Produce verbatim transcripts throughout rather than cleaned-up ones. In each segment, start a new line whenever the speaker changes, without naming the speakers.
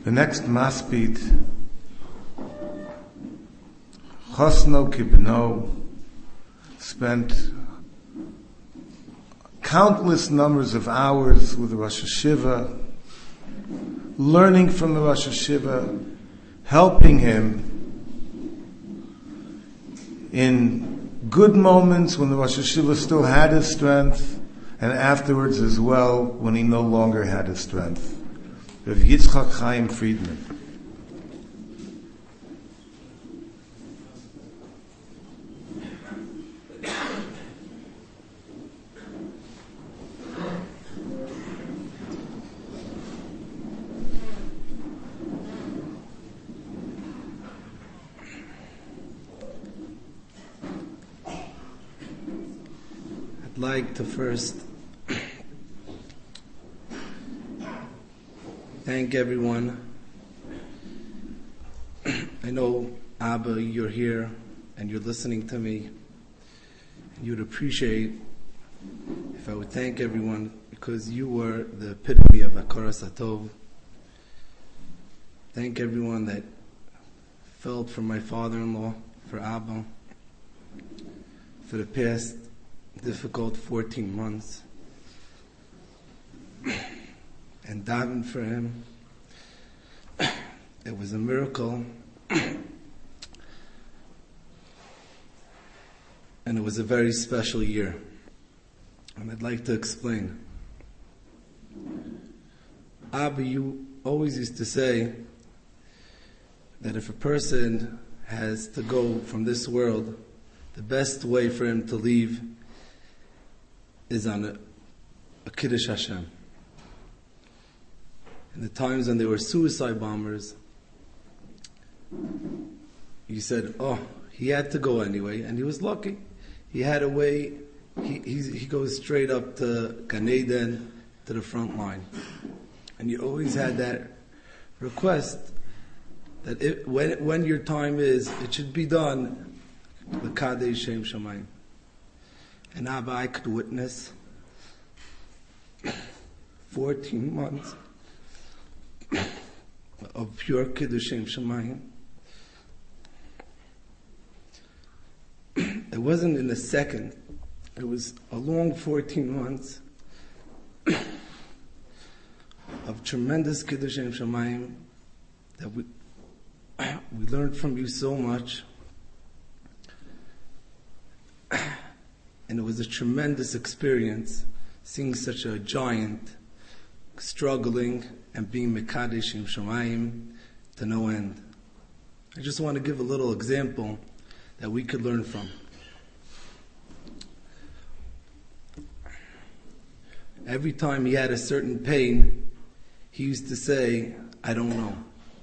The next maspid, Chosno Kibno, spent countless numbers of hours with the Rosh Hashiva, learning from the Rosh Hashiva, helping him in good moments when the Rosh Hashiva still had his strength, and afterwards as well when he no longer had his strength. Rav Yitzchak Chaim Friedman.
I'd like to first thank everyone. I know, Abba, you're here and you're listening to me. You'd appreciate if I would thank everyone because you were the epitome of Hakaras Hatov. Thank everyone that felt for my father-in-law, for Abba, for the past difficult fourteen months. And daven for him. It was a miracle. And it was a very special year. And I'd like to explain. Abba, you always used to say that if a person has to go from this world, the best way for him to leave is on a, a Kiddush Hashem. In the times when there were suicide bombers, you said, oh, he had to go anyway, and he was lucky. He had a way, he, he, he goes straight up to Gan Eden, to the front line. And you always had that request that it, when, when your time is, it should be done, L'Kadei Shem Shamayim. And Abba, I could witness fourteen months of pure Kiddushim Shamayim. It wasn't in a second. It was a long fourteen months of tremendous Kiddushim Shamayim that we we learned from you so much. And it was a tremendous experience seeing such a giant struggling and being Mekadesh in Shamayim to no end. I just want to give a little example that we could learn from. Every time he had a certain pain, he used to say, I don't know.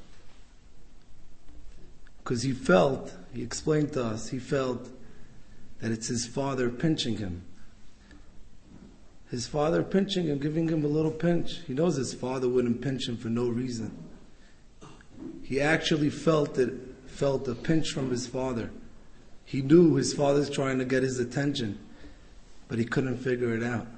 Because he felt, he explained to us, he felt that it's his father pinching him. His father pinching him, giving him a little pinch. He knows his father wouldn't pinch him for no reason. He actually felt it, felt a pinch from his father. He knew his father's trying to get his attention, but he couldn't figure it out.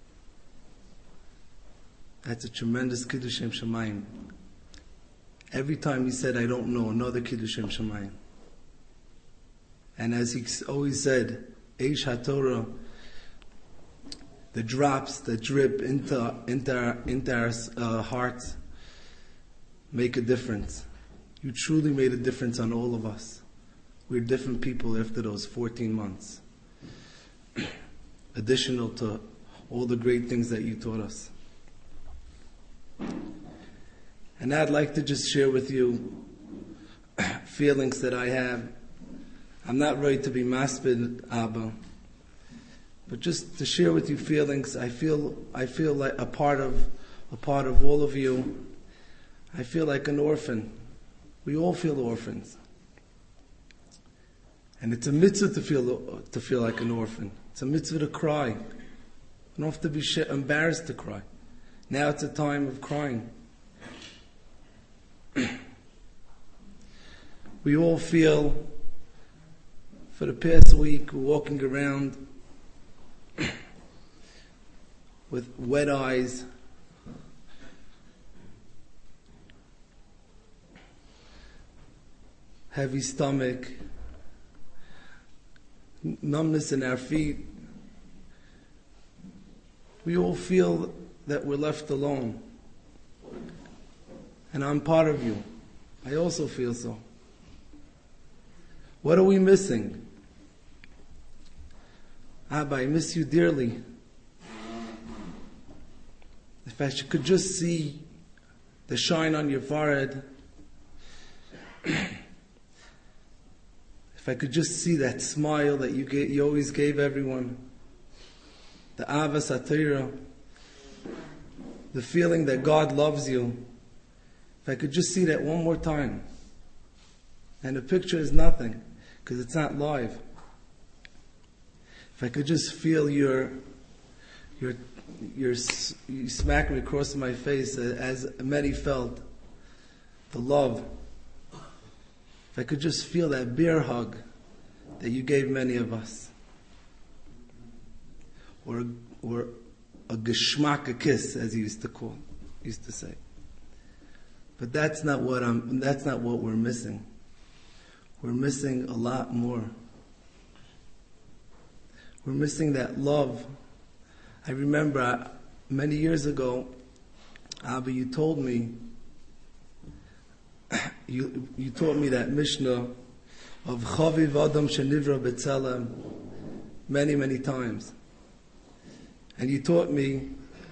That's a tremendous Kiddushim Shamayim. Every time he said, I don't know, another Kiddushim Shamayim. And as he always said, Eish HaTorah, the drops that drip into, into our, into our uh, hearts make a difference. You truly made a difference on all of us. We're different people after those fourteen months. Additional to all the great things that you taught us. And I'd like to just share with you feelings that I have. I'm not ready to be maspid, Abba, but just to share with you feelings. I feel I feel like a part of a part of all of you. I feel like an orphan. We all feel orphans, and it's a mitzvah to feel to feel like an orphan. It's a mitzvah to cry. You don't have to be sh- embarrassed to cry. Now it's a time of crying. We all feel. For the past week, we're walking around with wet eyes, heavy stomach, numbness in our feet. We all feel that we're left alone. And I'm part of you. I also feel so. What are we missing? Abba, I miss you dearly. If I could just see the shine on your forehead, if I could just see that smile that you gave, you always gave everyone, the Avas Atira, the feeling that God loves you, if I could just see that one more time. And the picture is nothing, because it's not live. If I could just feel your, your, your, you smack me across my face as many felt, the love. If I could just feel that beer hug that you gave many of us. Or, or a geschmack, a kiss, as he used to call, used to say. But that's not what I'm, that's not what we're missing. We're missing a lot more. We're missing that love. I remember uh, many years ago, Abba, you told me, you you taught me that Mishnah of Chaviv Adam Shenivra B'Tzelem many, many times. And you taught me,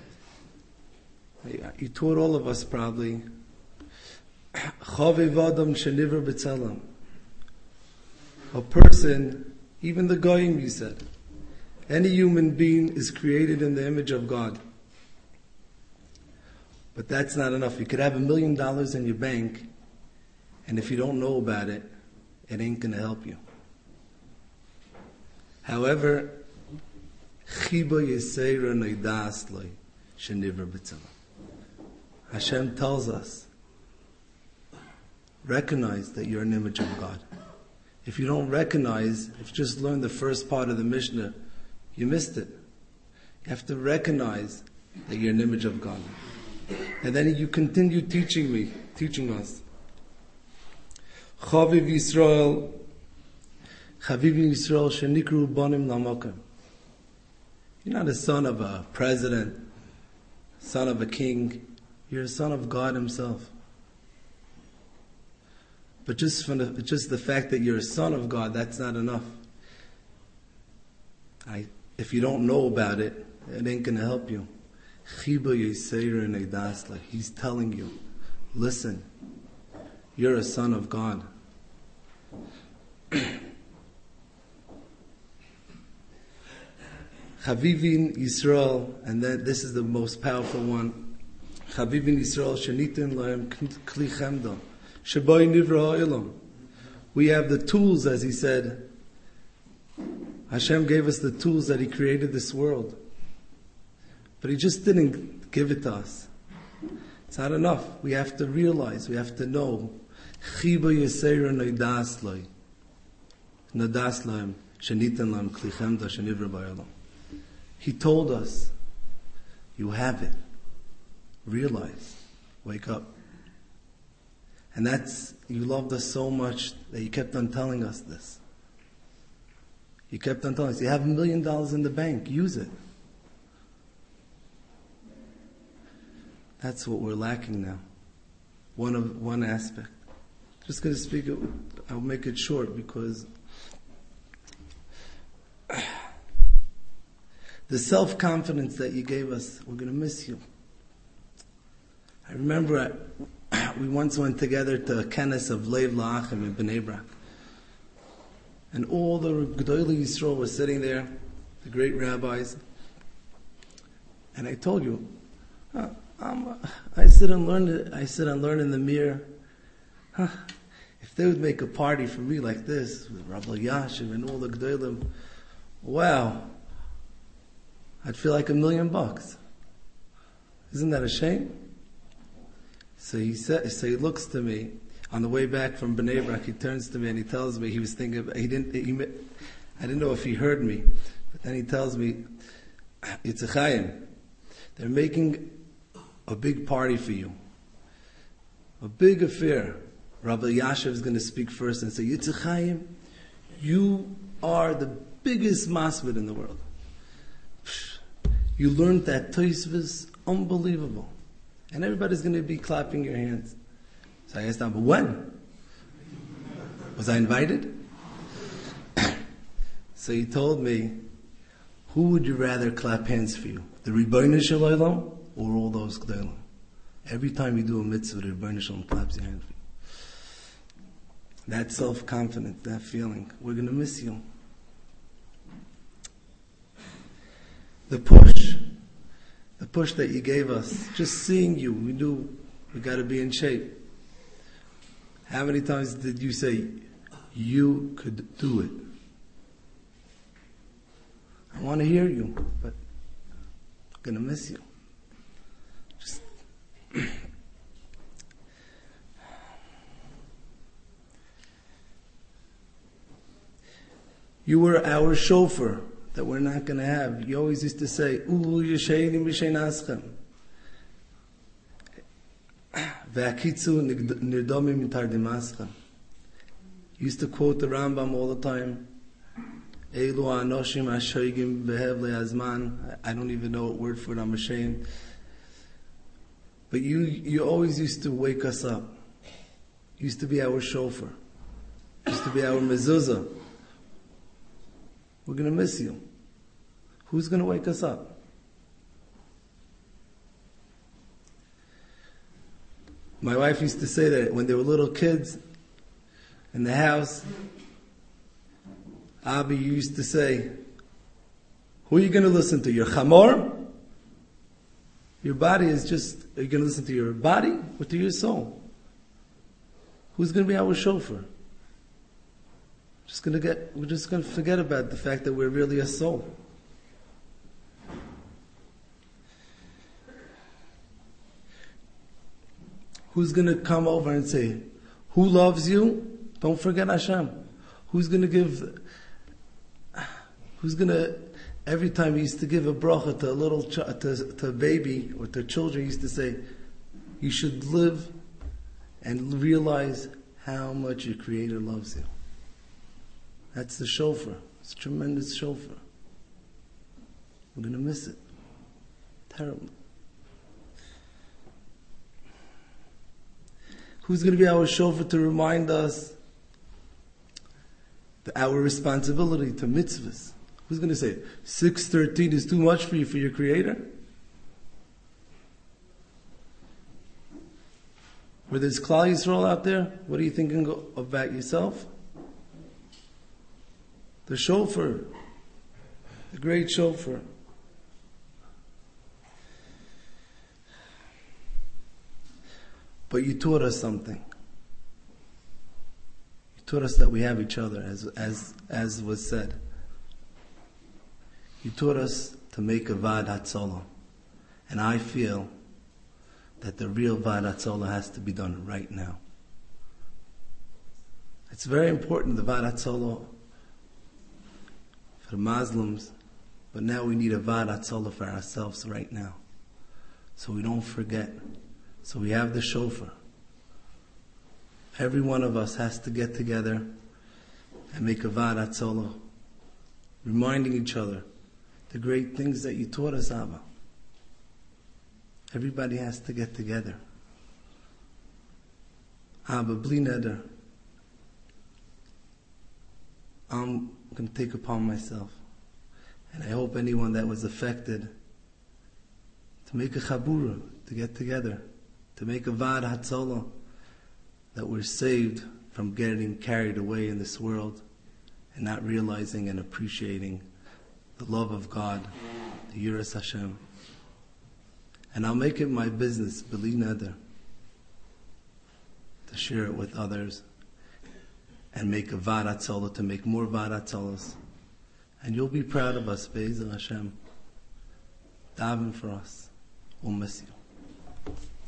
you taught all of us probably, Chaviv Adam Shenivra B'Tzelem. A person, even the Goyim, you said, any human being is created in the image of God. But that's not enough. You could have a million dollars in your bank, and if you don't know about it, it ain't going to help you. However, Hashem tells us, recognize that you're an image of God. If you don't recognize, if you just learn the first part of the Mishnah, you missed it. You have to recognize that you're an image of God. And then you continue teaching me, teaching us. Chaviv Yisrael, Chaviv Yisrael, shenikru bonim lamokim. You're not a son of a president, son of a king. You're a son of God Himself. But just from the, just the fact that you're a son of God, that's not enough. I, if you don't know about it, it ain't going to help you. He's telling you, listen, you're a son of God. Chavivin Yisrael, and then this is the most powerful one. Chavivin Yisrael, shenitin lahem kli chemda, sheboi nivra ha'olam. We have the tools, as he said. Hashem gave us the tools that He created this world. But He just didn't give it to us. It's not enough. We have to realize, we have to know. Chiba yesera noidas loy. Nadas loim. Shenitan lam kli chemda shenivra ba'olam. He told us, you have it. Realize. Wake up. And that's, you loved us so much that you kept on telling us this. You kept on telling us, you have a million dollars in the bank, use it. That's what we're lacking now. One of one aspect. Just going to speak it, I'll make it short because the self-confidence that you gave us, we're going to miss you. I remember I, we once went together to a kenes of Lev La'achim in Bnei Brak. And all the Gedolei Yisrael were sitting there, the great rabbis. And I told you, uh, I'm, uh, I sit and learn. I sit and learn in the mirror. Huh, if they would make a party for me like this with Rabbi Yashiv and all the Gedolim, wow, I'd feel like a million bucks. Isn't that a shame? So he said. So he looks to me. On the way back from Bnei Brak, he turns to me and he tells me he was thinking. About, he didn't. He, I didn't know if he heard me, but then he tells me, "It's a Chaim. They're making a big party for you, a big affair. Rabbi Yashav is going to speak first and say, Yitzchak Chaim, you are the biggest masvid in the world. You learned that Tosfos, unbelievable. And everybody's going to be clapping your hands. So I asked him, but when? Was I invited? So he told me, who would you rather clap hands for you? The Ribbono Shel Olam or all those Gdolim? Every time you do a mitzvah, the Ribbono Shel Olam claps your hand for you. That self-confidence, that feeling, we're going to miss you. The push, the push that you gave us, just seeing you, we knew we got to be in shape. How many times did you say, you could do it? I want to hear you, but I'm going to miss you. Just you were our chauffeur that we're not going to have. You always used to say, "Ulu yeshayim b'shein aschem, v'akitzu nirdomim mitardim aschem." You used to quote the Rambam all the time. Elu anoshim ashoigim behev le'azman. I don't even know what word for it. I'm ashamed. But you, you always used to wake us up. You used to be our chauffeur. You used to be our mezuzah. We're going to miss you. Who's going to wake us up? My wife used to say that when they were little kids in the house, Abi used to say, who are you going to listen to? Your chamor? Your body is just, are you going to listen to your body or to your soul? Who's going to be our chauffeur? Just gonna get, we're just going to forget about the fact that we're really a soul. Who's going to come over and say, who loves you? Don't forget Hashem. Who's going to give, who's going to, every time he used to give a bracha to a little, ch- to, to a baby or to children, he used to say, you should live and realize how much your Creator loves you. That's the shofar. It's a tremendous shofar. We're going to miss it. Terrible. Who's going to be our shofar to remind us that our responsibility to mitzvahs? Who's going to say, six thirteen is too much for you, for your Creator? Where there's Klal Yisrael out there, what are you thinking about yourself? The shofar, the great shofar. But you taught us something. You taught us that we have each other, as as as was said. You taught us to make a Vad Hatzolah. And I feel that the real Vad Hatzolah has to be done right now. It's very important, the Vad Hatzolah for the Muslims, but now we need a Vad Hatzolah for ourselves right now. So we don't forget. So we have the shofar. Every one of us has to get together and make a Vad Hatzolah, reminding each other the great things that you taught us, Abba. Everybody has to get together. Abba, bli neder, I'm going to take upon myself, and I hope anyone that was affected, to make a chabura, to get together, to make a Vad Hatzolah, that we're saved from getting carried away in this world and not realizing and appreciating the love of God, the Yiras Hashem. And I'll make it my business, bli neder, to share it with others and make a Vad Hatzolah, to make more Vad Hatzolas. And you'll be proud of us, Be'ezer Hashem. Daven for us. We'll miss you.